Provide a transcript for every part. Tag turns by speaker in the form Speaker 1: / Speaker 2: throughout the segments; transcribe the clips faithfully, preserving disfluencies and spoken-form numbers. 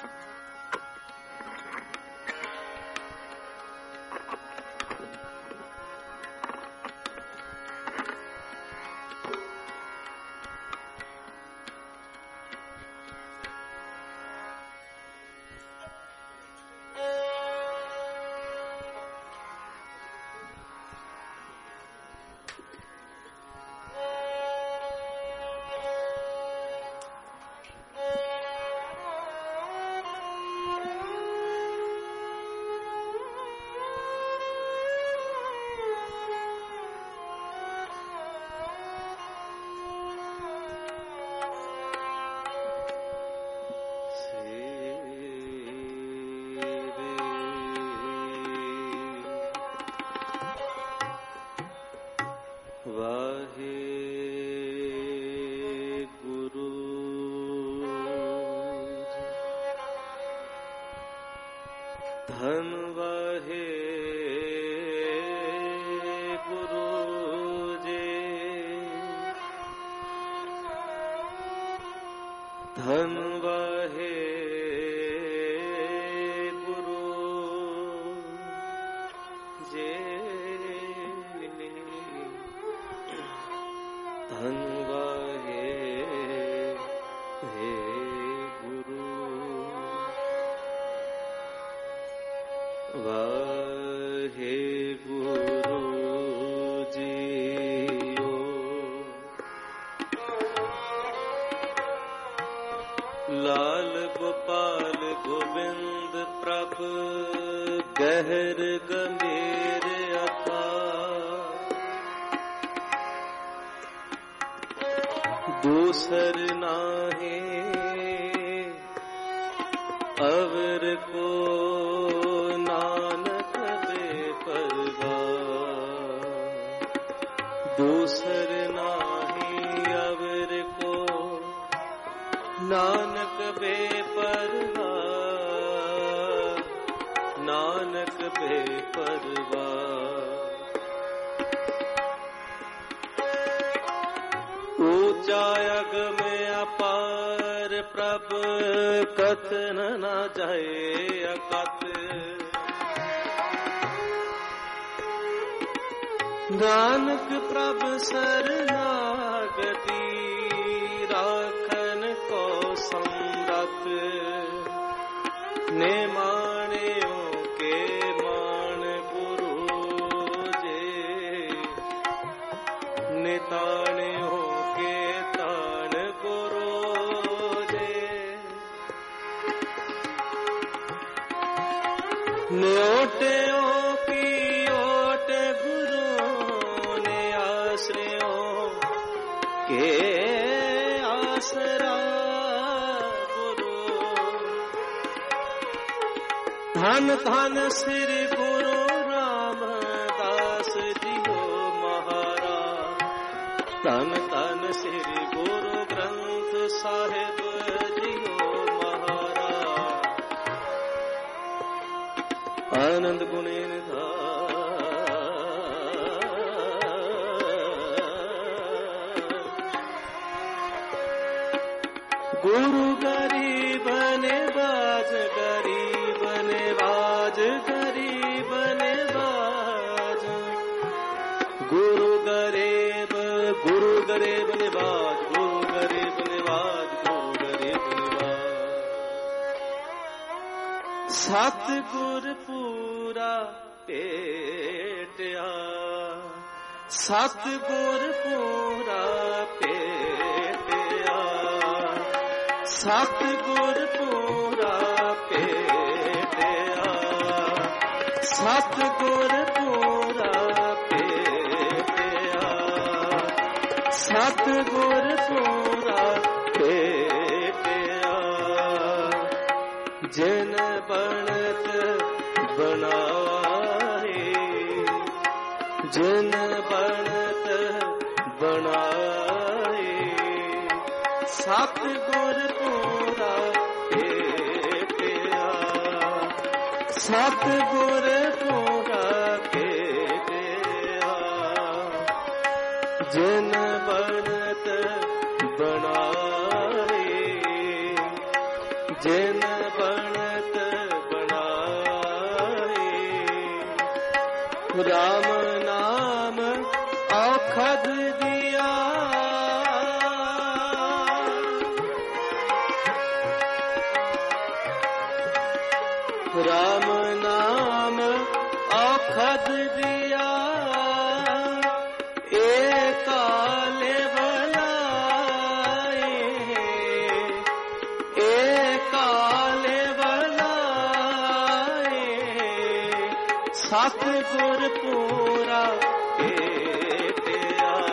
Speaker 1: नानक प्रभ शरणागति राखन को समरथ ने माणियों के मान गुरु जे निताणियों के ताण गुरु जे न्योटियों के आसरा गुरु धन धन श्री गुरु रामदास जी हो महाराज धन धन श्री गुरु ग्रंथ साहिब जी हो महाराज आनंद गुणे निधान गुरु गरीब ने बाज गरीब ने बाज गरीब ने बाज गुरु गरीब गुरु गरीब ने बाज गुरु गरीब ने बाज गुरु गरीब ने बाज सतगुर पूरा पेटिया सतगुर पूरा पेटिया सतगुर पूरा पेटिया सतगुर पूरा पेटिया सतगुर पूरा पेटिया जिन बनत बनाए जिन बनत बनाए सतगुर पूरा पेटिया सतगुर पूरा पेटिया जिन बनत बनाए जिन बनत बनाए, राम नाम औखद दिया, राम नाम औखद दिया, एकाले बलाए, एकाले बलाए, सतगुर पूरा भेटिया,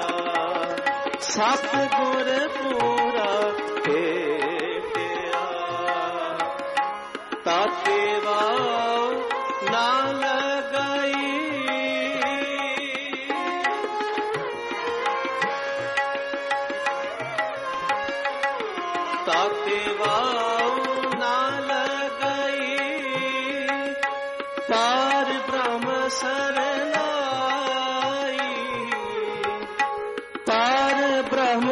Speaker 1: सतगुर पूरा भेटिया, ताते वाव ना लगाई, ताते वाव ना लगाई, पार ब्रह्म सरनाई, पार ब्रह्म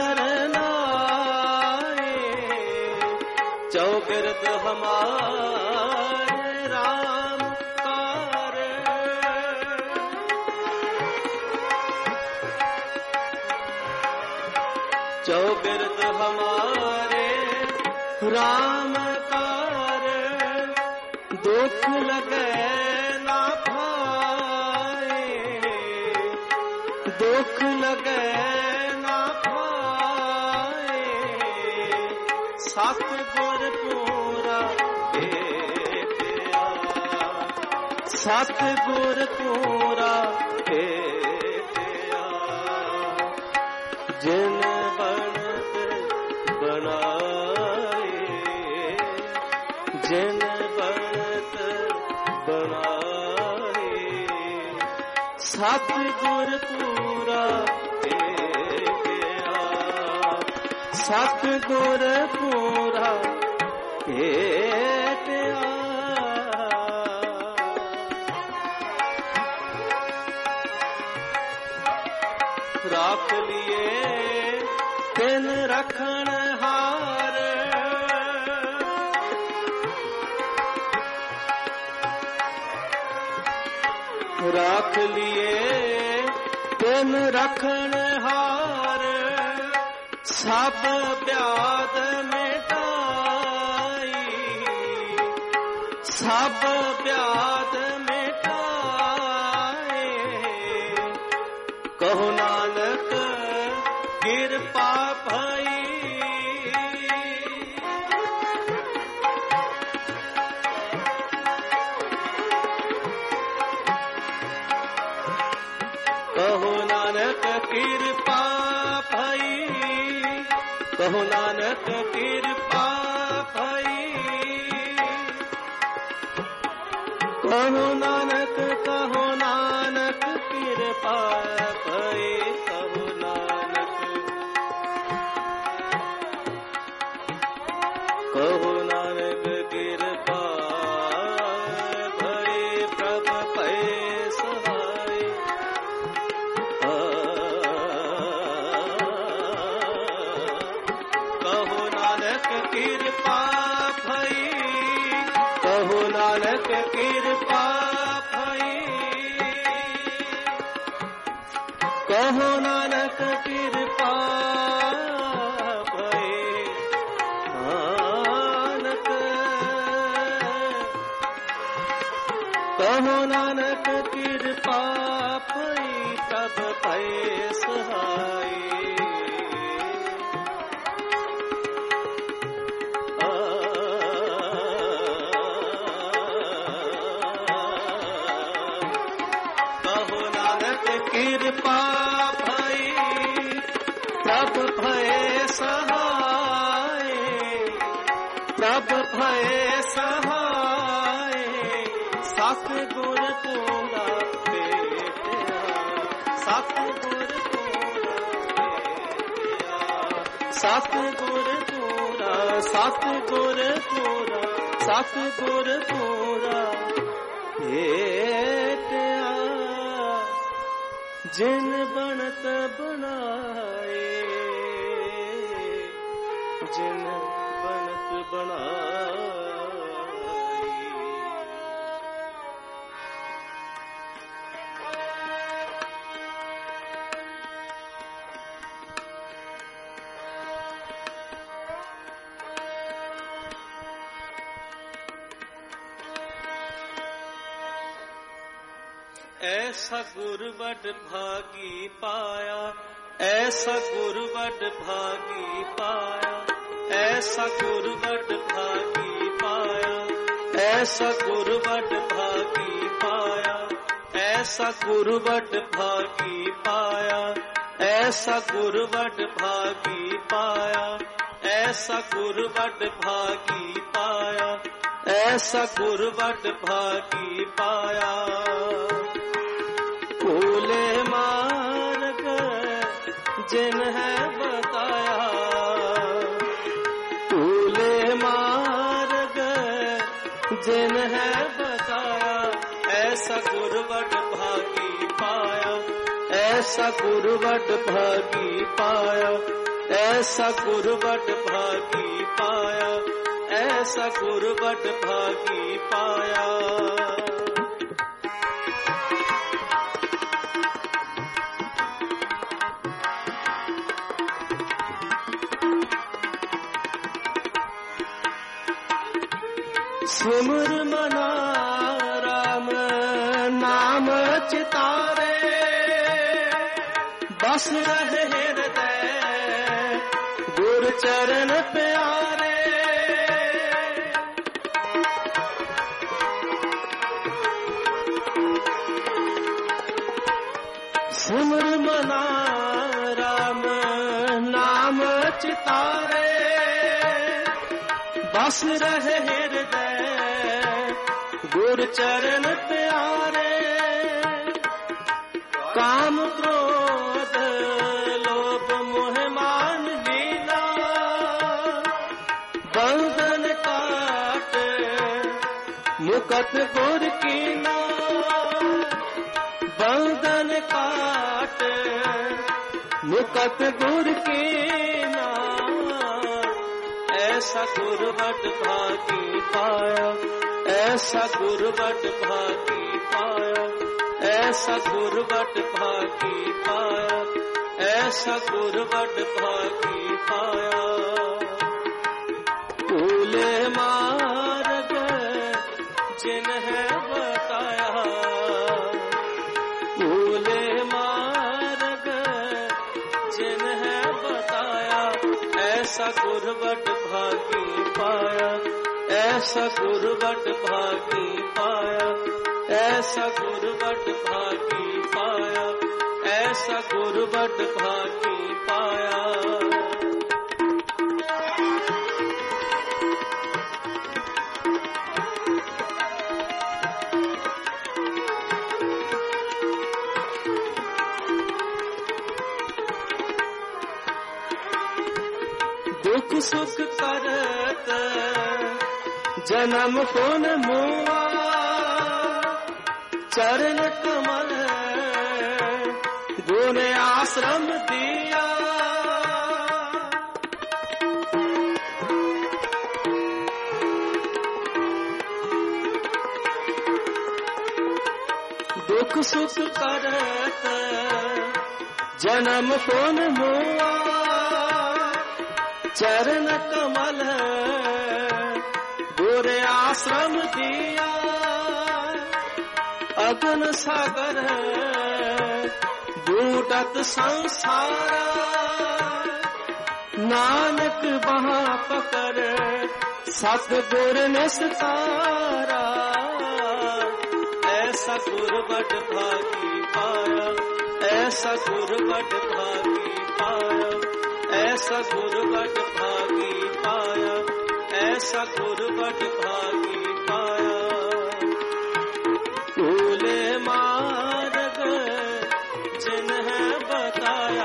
Speaker 1: सरनाई, चौगिर्द हमारे राम कार, चौगिर्द हमारे राम कार, दुख लगे ना भाए, दुख लगे ना भाए, सतगुर पूरा भेटिया, सतगुर पूरा भेटिया, जिन बनत बनाए, जिन बनत बनाए, सतगुर पूरा भेटिया, सतगुर पूरा भेटिया। राख लिए तिन रखन हार, राख लिए तिन रखन हार, सब ब्याद मिटाई, सब ब्याद मिटाए, कहो नानक किरपा भई, कहो नानक किरपा भई, कहो नानक किरपा भई, कहो नानक, कहो नानक किरपा भई, कहो नानक, कहो नानक किरपा भई, प्रभ भय सहाय, कहो नानक किरपा भई, कहो नानक किरपा भई, कहो नानक किरपा भई, नानक, कहो नानक किरपा भई, तब भय सहाय, कहो नानक किरपा भई, तब भय सहाय, तब भय सहाय, सतगुर पूरा भेटिया, सतगुर पूरा भेटिया, सतगुर पूरा, सतगुर पूरा, सतगुर पूरा भेटिया, जिन बनत बनाए, जिन बनत बनाए। ऐसा गुर बड़ भागी पाया, ऐसा गुर बड़ भागी पाया, ऐसा गुर बड़ भागी पाया, ऐसा गुर बड़ भागी पाया, ऐसा गुर बड़ भागी पाया, ऐसा गुर बड़ भागी पाया, ऐसा गुर बड़ भागी पाया, ऐसा गुर बड़ भागी पाया। भूले मार्ग जिन है बताया, भूले मार्ग जिन है बताया, ऐसा गुर बड़ भागी पाया, ऐसा गुर बड़ भागी पाया, ऐसा गुर बड़ भागी पाया, ऐसा गुर बड़ भागी पाया। सिमर मना राम नाम चितारे, बस रहे हृदय गुर चरण प्यारे। सिमर मना राम नाम चितारे, बस रहे हृदय गुर चरण प्यारे। काम क्रोध लोभ मोह मान लीला, बंधन काट मुकत गुर कीना, बंधन काट मुकत गुर कीना। ऐसा गुर बड़ भागी पाया, ऐसा गुर बड़ भागी पाया, ऐसा गुर बड़ भागी पाया, ऐसा गुर बड़ भागी पाया। भूले मार्ग जिन है बताया, भूले मार्ग जिन है बताया, ऐसा गुर बड़ भागी पाया, ऐसा गुर बड़ भागी पाया, ऐसा गुर बड़ भागी पाया, ऐसा गुर बड़ भागी पाया। दुख सुख करत जन्म पुन मुआ, चरण कमल गुण आश्रम दिया। दुख सुख करत जन्म पुन मुआ, चरण कमल गुर आश्रम दिया। अगन सागर बूटत संसारा, नानक बहा पकड़ सतगुर निस्तारा। ऐसा गुर बड़ भागी पाया, ऐसा गुर बड़ भागी पाया, ऐसा गुर बड़ भागी पाया, ऐसा गुर बड़ भागी पाया। भूले मार्ग जिन है बताया,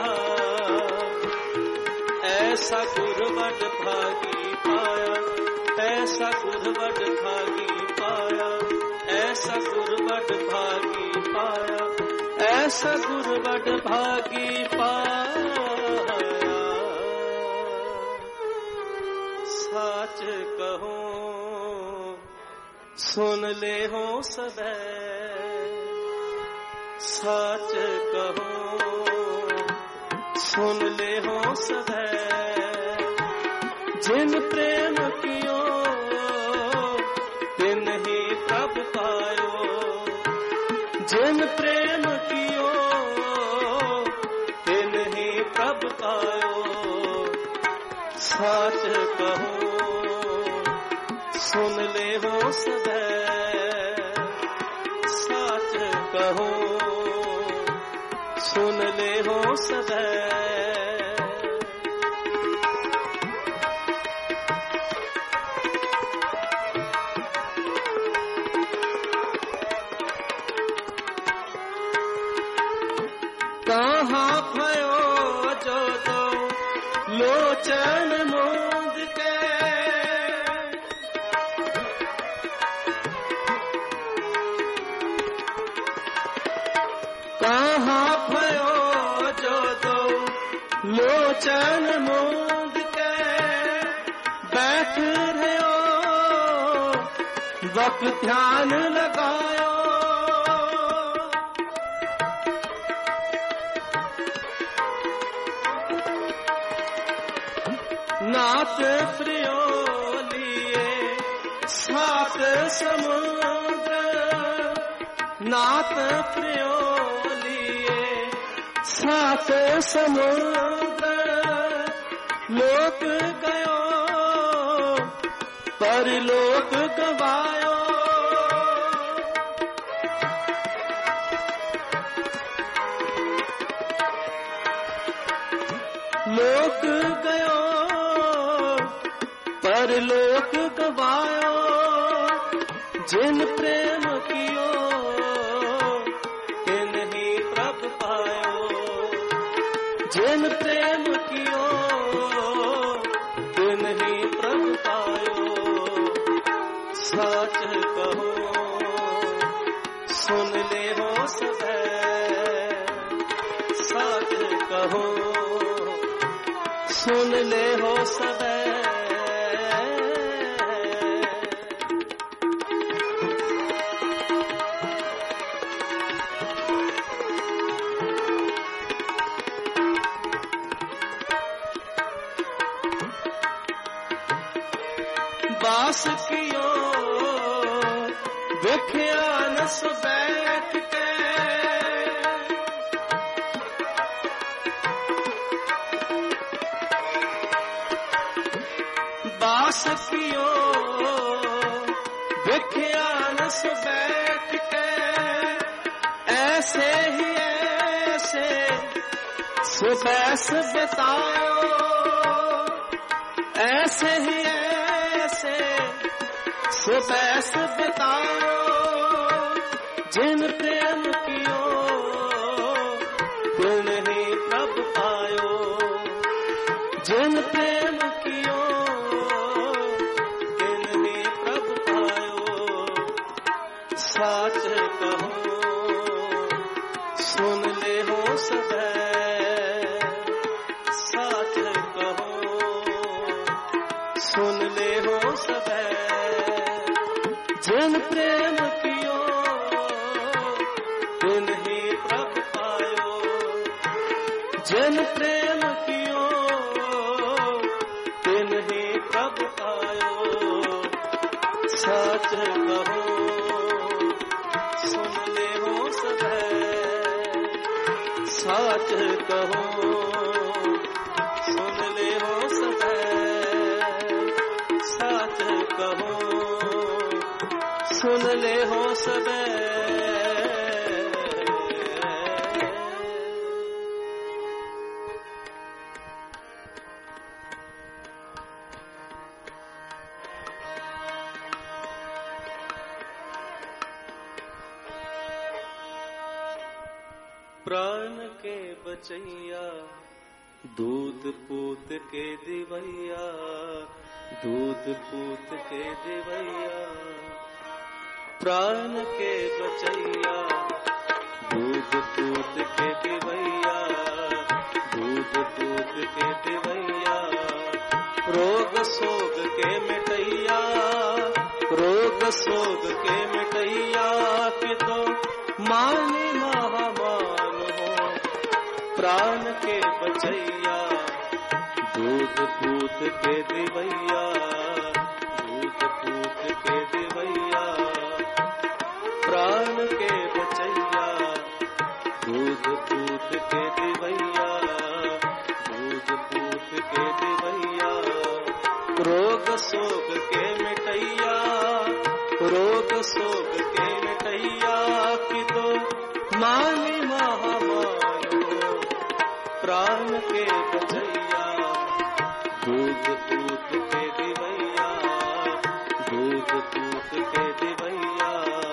Speaker 1: ऐसा गुर बड़ भागी पाया, ऐसा गुर बड़ भागी पाया, ऐसा गुर बड़ भागी पाया, ऐसा गुर बड़ भागी पाया। साच कहो सुन ले हो सदै, साच कहो सुन ले हो सदै। जिन प्रेम कियो तिन ही प्रभ पायो, जिन प्रेम सुन ले हो सदै साच कहो सुन ले हो सदै कहाँ भयो जो दो लोचन मूंद के कहाँ भयो जो दो लोचन मूंद के बैठ रहे हो वक्त ध्यान लगायो नाथ प्रियो लिए सात समुद्र नाथ प्रियो लिए सात समुद्र लोक गयो पर लोक गवायो लोक गयो पर लोक गवायो जिन प्रेम कियो तिन ही प्रभ पायो जिन प्रेम कियो तिन ही प्रभ पायो साच कहो सुन ले हो सदै साच कहो सुन ले हो सदै बास कियो देखिया नस बैठ के बास कियो देखिया नस बैठ के ऐसे ही ऐसे सुबैस बताओ ऐसे ही सुबैस बताओ जिन प्रेम कियो तिन ही प्रभ पायो जिन प्रेम कियो तिन ही प्रभ पायो साच कहो सुन ले हो सदै साच कहो सुन ले हो सदै जिन प्रेम कियो तिन ही प्रभ पायो जिन प्रेम कियो तिन ही प्रभ पायो साच कहो सुन ले हो सदै साच कहो सुन ले हो सदै साच कहो सुन ले हो सदै प्राण के बचैया दूध पूत के दिवैया दूध पूत के दिवैया प्राण के बचैया दूध पूत के दिवैया दूध पूत के दिवैया रोग सोग के मिटैया रोग सोग के मिटैया कि तो मानी महामान हो प्राण के बचैया दूध पूत के दिवैया दूध पूत के दिवैया प्राण के बचैया दूध पूत के दिवैया दूध पूत के दिवैया रोग सोग के मिटैया के बजैया, दूध पूत के दिवैया, दूध पूत के दिवैया।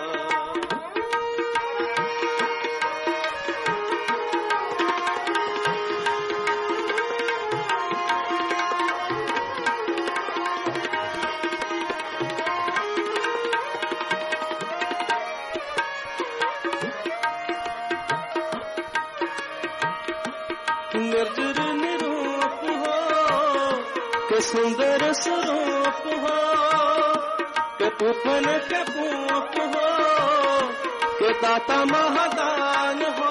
Speaker 1: निर्जर निरूप हो के सुंदर स्वरूप हो, के पूपन के पूप हो, के दाता महादान हो।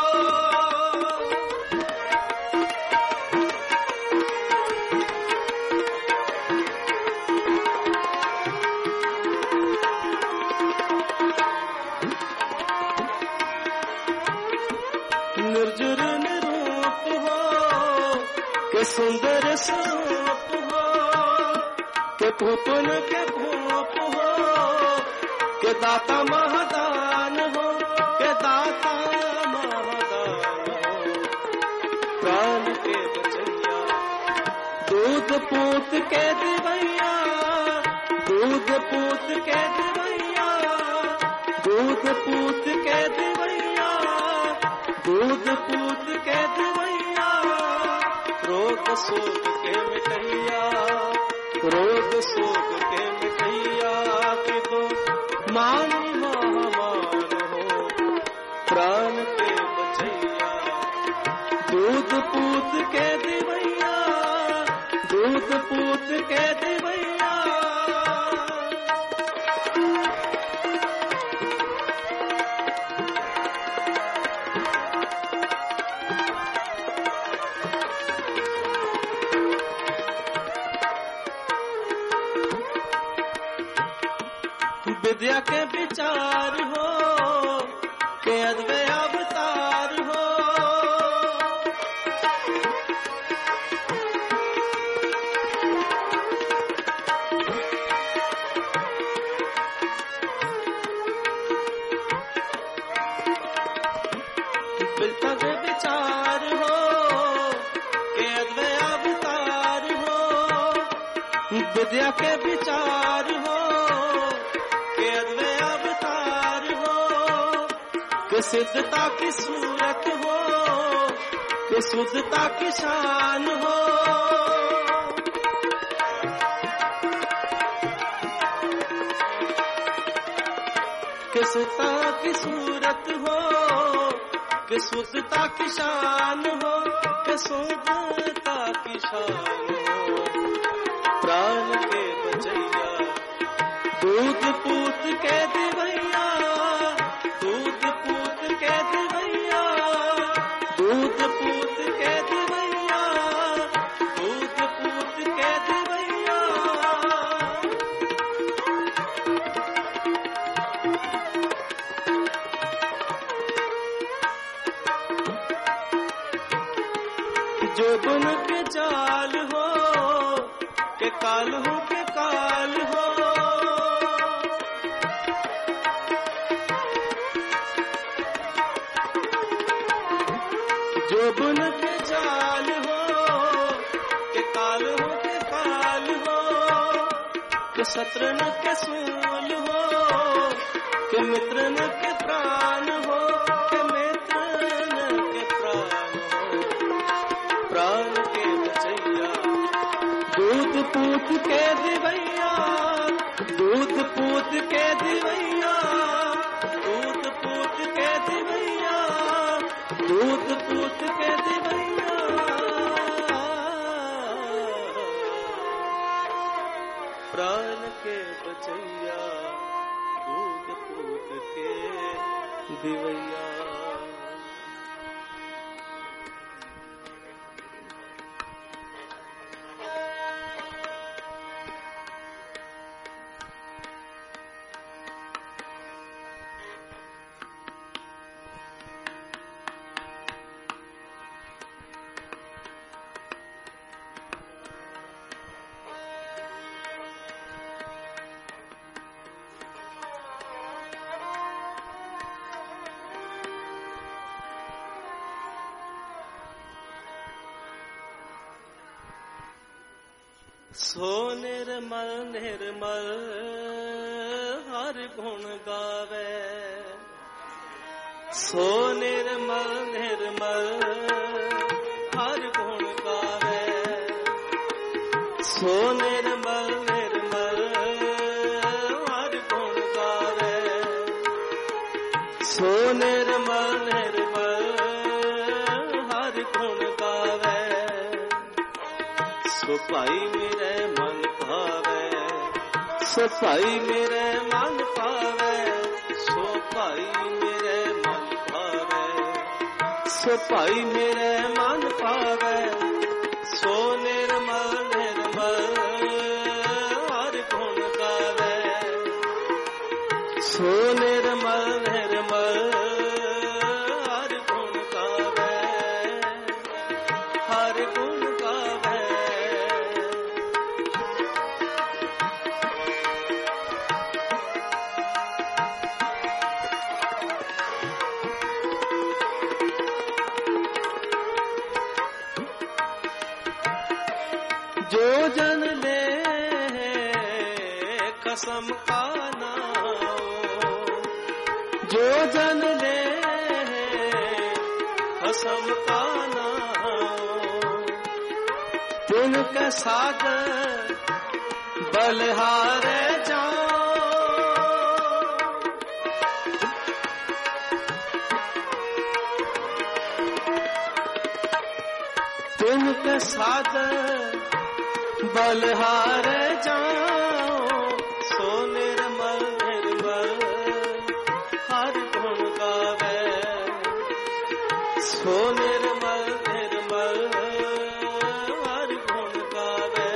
Speaker 1: निर्जर निरूप हो के सुंदर स्वरूप हो, के पूपन के भूप हो, के दाता महादान हो, के दाता महादान हो। प्राण के बचैया, दूध पूत के दिवैया, दूध पूत के दिवैया, दूध पूत के दिवैया, दूध पूत के दिवैया। रोग शोक के मिटैया, रोग शोक के मिटैया, कि तो मानी महामान हो। प्राण के बचैया, दूध पूत के दिवैया, दूध पूत के दिवैया। विद्या के विचार हो के अद्वय अवतार हो, विद्या के विचार हो के अद्वय अवतार हो, विद्या के विचार हो कि सिद्धता की सूरत हो, कि शुद्धता की शान हो। कि सिद्धता की सूरत हो, कि शुद्धता की शान हो, कि शुद्धता की शान हो। प्राण के बचैया, दूध पूत के दिवैया, दूध पूत के दिवैया, दूध पूत के दिवैया, दूध पूत के दिवैया। जो गुण के चाल हो के काल हो के काल हो, जो गुण के चाल हो के काल हो के काल हो, के शत्रन के सूल हो, के मित्रन के प्राण हो, के मित्रन के प्राण हो। प्राण के बचैया, दूध पूत के दिवैया, दूध पूत के दिवैया, दूध पूत के दिवैया, दूध पूत के दिवैया। प्राण के बचैया, दूध पूत के दिवैया। सो निर्मल निर्मल हर गुण गावे, सो निर्मल निर्मल हर गुण गावे, सो निर्मल निर्मल हर गुण गावे, सो निर्मल निर्मल हर गुण गावे। सो भाई मेरे मन भावे, सो भाई मेरे मन भावे, सो भाई मेरे मन भावे, सो भाई मेरे मन भावे, सो निर्मल निर्मल हर गुण गावे, सो निर्मल निर्मल हर गुण गावे, हर गुण गावे। जो जन ले कसम का नाम, जो जन ले कसम का नाम, तिनके सागर बलिहारे जाओ, तिनके सागर बलिहारे जाओ, सो निर्मल निर्मल हर गुण गावे, सो निर्मल निर्मल हर गुण गावे।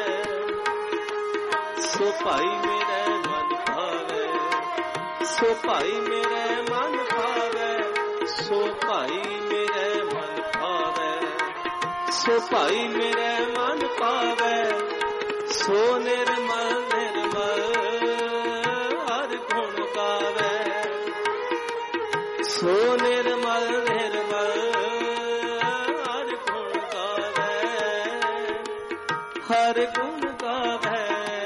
Speaker 1: सो भाई मेरे मन भावे, सो भाई मेरे मन भावे, सो भाई मेरे मन भावे, सो भाई मेरे मन भावे, सो निर्मल निर्मल हर गुण गावे, सो निर्मल निर्मल हर गुण गावे, हर गुण गावे।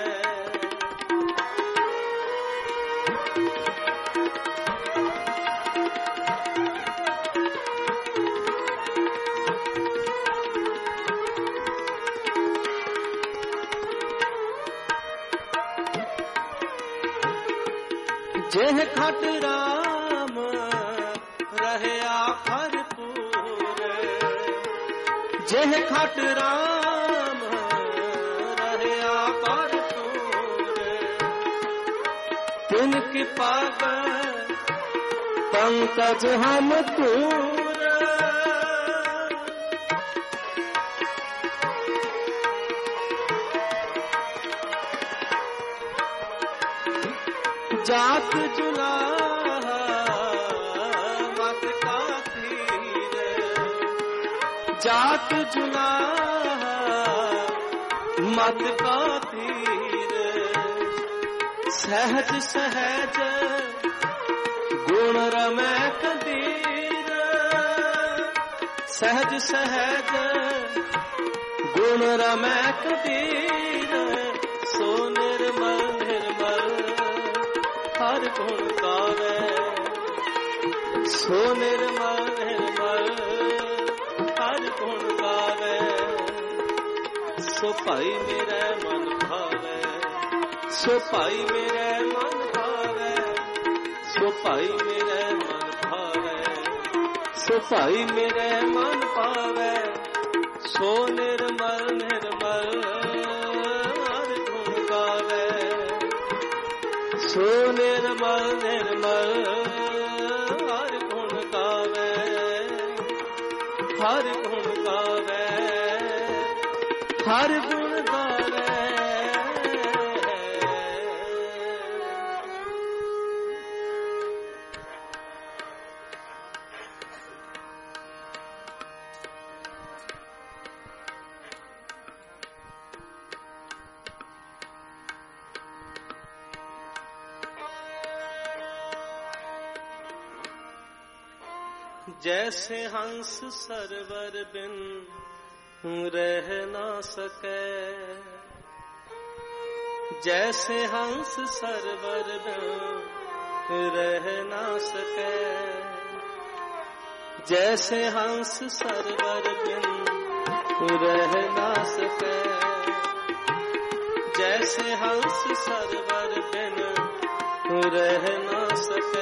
Speaker 1: जेह खट राम रहया भरपूर, जेह खट राम रहया भरपूर, तिनकी पाग पंकज हम तूर, जात जुला मत का धीर, जात जुला मत का धीर, सहज सहज गुण रमै कबीर, सहज सहज गुण रमै कबीर, सो निर्मल निर्मल हर गुण गावे, सो निर्मल निर्मल हर गुण गावे। सो भाई मेरे मन भावे, सो भाई मेरे मन भावे, सो भाई मेरे मन भावे, सो भाई मेरे मन भावे, सो निर्मल निर्मल हर गुण गावे, सो निर्मल निर्मल हर गुण गावे, हर गुण गावे, हर गुण गावे। जैसे हंस सरवर बिन रह ना सके, जैसे हंस सरवर रह ना सके, जैसे हंस सरवर बिन रह ना सके, जैसे हंस सरवर बिन रह ना सके,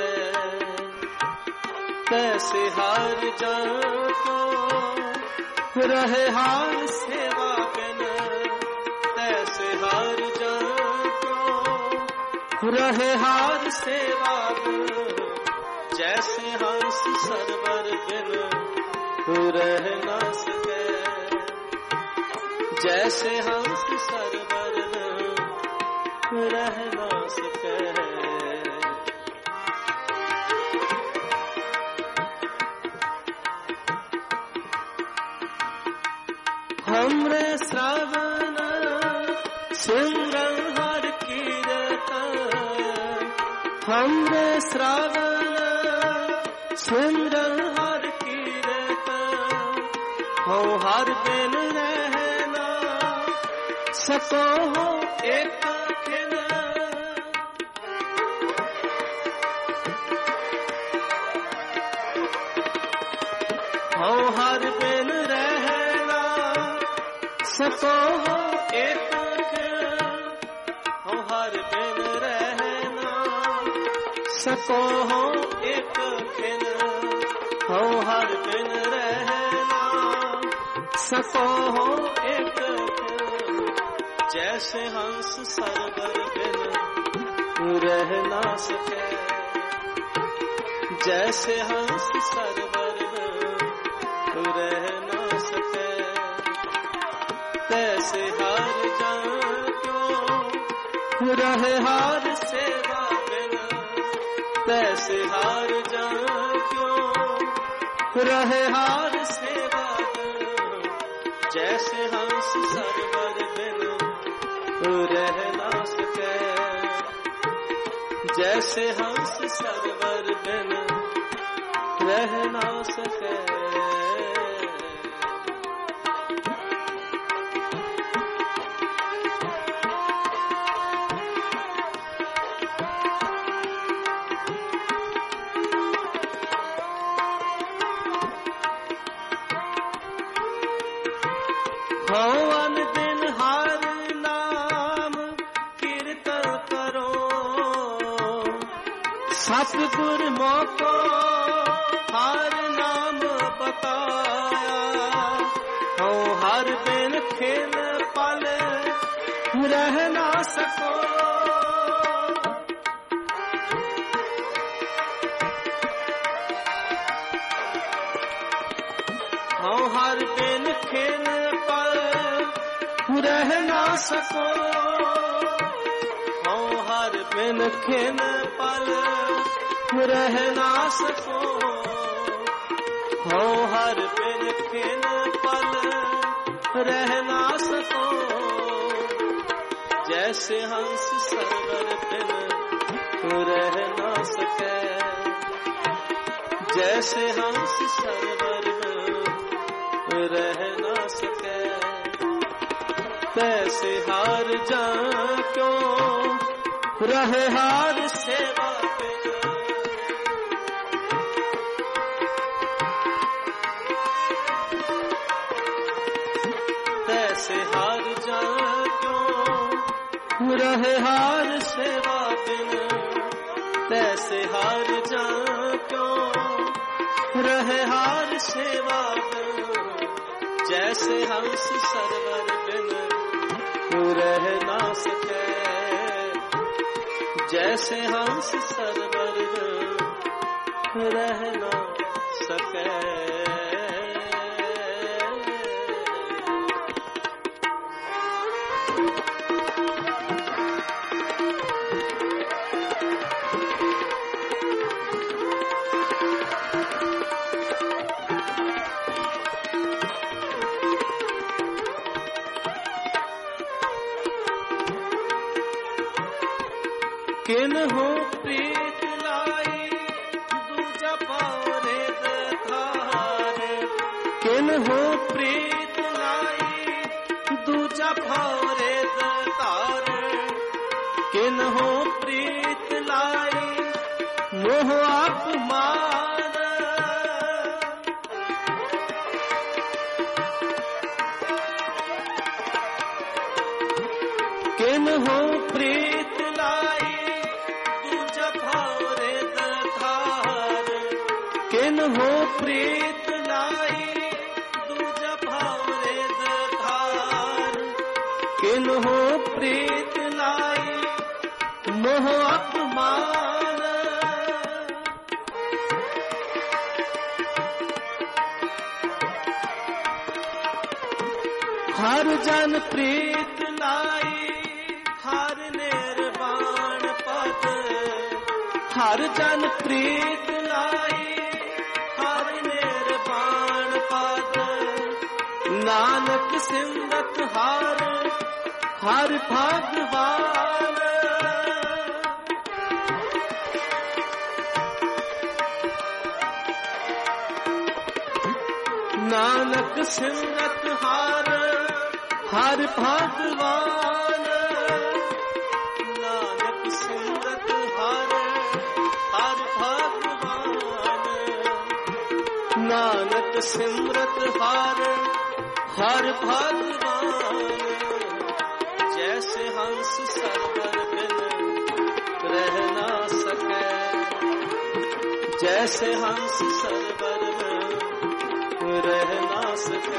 Speaker 1: कैसे हार जाऊं तो रहे हार सेवा बिन, कैसे हार जाऊं तो रहे हार सेवा बिन, जैसे हंस सरवर बिन रह ना सके, जैसे हंस सरवर बिन रह ना सके। हमरे श्रावण सिमरन हर कीर्तन, हमरे श्रावण सिमरन हर कीर्तन, हो हर दिन रहना सको हो एक खिन, हो हर दिन रहना सको हो एक खिन, हो हर दिन रहना सको हो एक खिन, हो हर दिन रहना सको हो एक खिन, जैसे हंस सरवर बिन रह ना सके, जैसे हंस सरवर बिन रह ना सके, तैसे हार जाऊं क्यों रहे हार सेवा बिन, तैसे हार जाऊं क्यों रहे हार सेवा बिन, जैसे हंस सरवर बिन रह ना सके, जैसे हंस सरवर बिन रह ना सके। भवन दिन हर नाम कीर्तन करो, सतगुर मोको हर नाम बताया, हो हर दिन खिन पल रह ना सको, हो हर दिन खिन पल रह ना सको, हो हर बिन खिन पल रह ना सको, हो हर बिन खिन पल रह ना सको, जैसे हंस सरवर बिन रह ना सके, जैसे हंस सरवर बिन रह ना सके, तैसे हार जाऊं क्यों रहे हार सेवा बिन, तैसे हार जाऊं क्यों रहे हार सेवा बिन, तैसे हार जाऊं क्यों रहे हार सेवा बिन, जैसे हंस सरवर बिन रह ना सके, जैसे हंस सरवर बिन रह ना सके। किन हो प्रीत लाई दूजा पारे दधारे, किन हो प्रीत लाई दूजा पारे दधारे, किन हो प्रीत लाई दूज भाव रेद धार, किन हो प्रीत लाई मोह अपमान, हर जन प्रीत लाई हर निर्वाण पद, हर जन प्रीत लाई हर निर्वाण पद, नानक सिमरत हार हर भगवान, नानक सिमरत हार हर भगवान, नानक सिमरत हार हर भगवान, नानक सिमरत हार हर भगवान। जैसे हंस सरवर बिन रह ना सके, जैसे हंस सरवर में रह ना सके,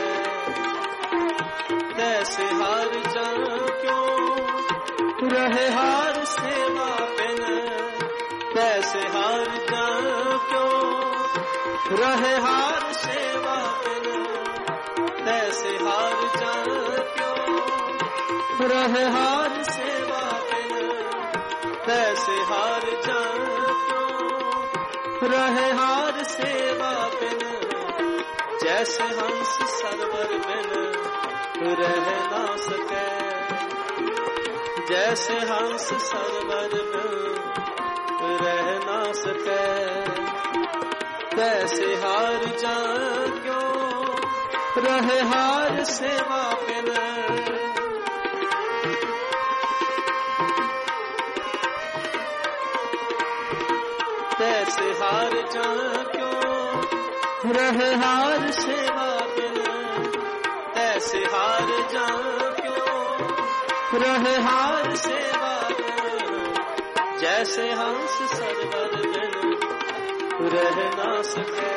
Speaker 1: तैसे हार जान क्यों रहे हार सेवा बिन, तैसे हार जान क्यों रहे हार सेवा बिन, तैसे हार जान क्यों रहे हार सेवा बिन, तैसे हार जान क्यों रहे हार सेवा बिन। जैसे हंस सरवर बिन रह ना सके, जैसे हंस सरवर बिन रह ना सके, तैसे हार जान क्यों रहे हार सेवा बिन। तैसे हार जान क्यों रहे हार सेवा बिन, तैसे हार जान क्यों रहे हार सेवा बिन। जैसे हंस सरवर बिन रह ना सके,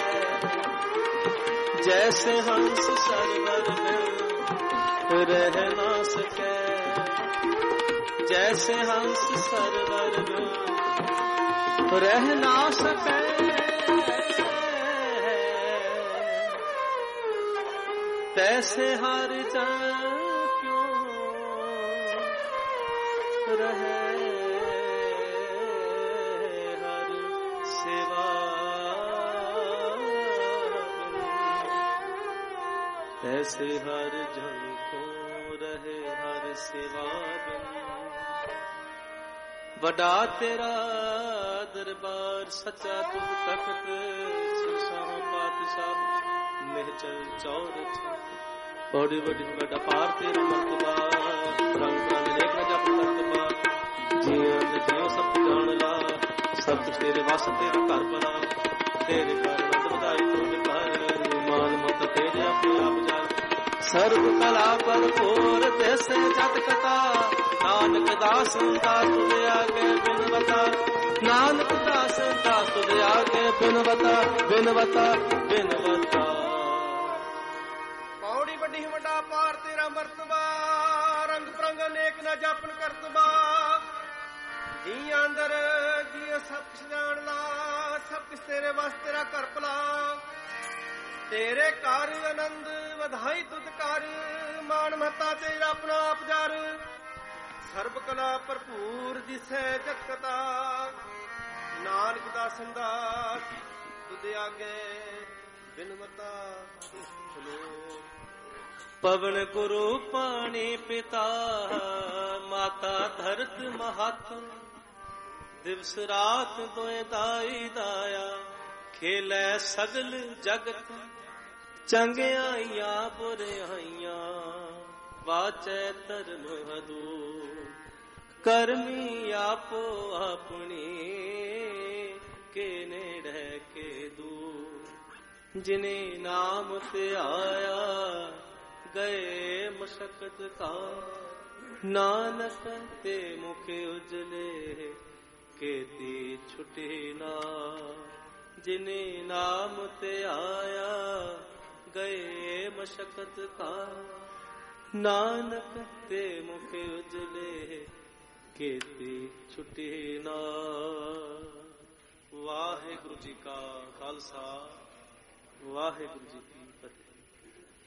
Speaker 1: जैसे हंस सरवर बिन रह ना सके, जैसे हंस सरवर बिन रह ना सके, तैसे हार जान क्यों रहे हर सेवा बिन, तैसे हार जान क्यों रहे हर सेवा बिन। वडा तेरा दरबार सच्चा तुम तख्त, शाह पातशाह निहचल चौर बड़ी बड़ी बड़ा पार तेरा मर्तबा, रंग रंग देख न जप करतबा, जियो जियो सब जान ला, सब कुछ तेरे वास्ते तेरा घर बना, तेरे घर नंद बधाई तुझ पर, मान मत तेरे अपने आप जा, सर्व कला पर पूर देसे जत कथा, नानक दास दास तुझे आगे बिनवता, नानक दास दास तुझे आगे बिनवता बिनवता बिनवता।
Speaker 2: पौड़ी बड़ी वड्डा पार तेरा मर्तबा, रंग परंग अनेक न जापन करतबा, जी अंदर जी सब कुछ जान ला, सब कुछ तेरे वास्ते तेरा कर भला, तेरे कार आनंद वधाई तुद कर, मान महता तेरा अपना आप जार, सर्ब कला भरपूर दिसै जत कथा, नानक दासन दास तुद आगे बिनवता चलो।
Speaker 1: पवन गुरु पानी पिता, माता धरत महात्म, दिवस रात दोए दाई दाया, खेलै सगल जगत, चंगियाइयां बुराइयां वाचै धर्म हदू, करमी आपो अपनी के नेड़े के दू, जिने नाम ते आया गए मशक्कत का, नानक ते मुख उजले केती छुटे ना, ਜਿਨੇ ਨਾਮ ਤੇ ਆਇਆ ਗਏ ਮਸ਼ਕਤ ਕਾ ਨਾਨਕ ਤੇ ਮੁਖ ਉਜਲੇ ਕੀਤੀ ਛੁੱਟੀ ਨਾ। ਵਾਹਿਗੁਰੂ ਜੀ ਕਾ ਖਾਲਸਾ ਵਾਹਿਗੁਰੂ ਜੀ ਕੀ ਫਤਿਹ।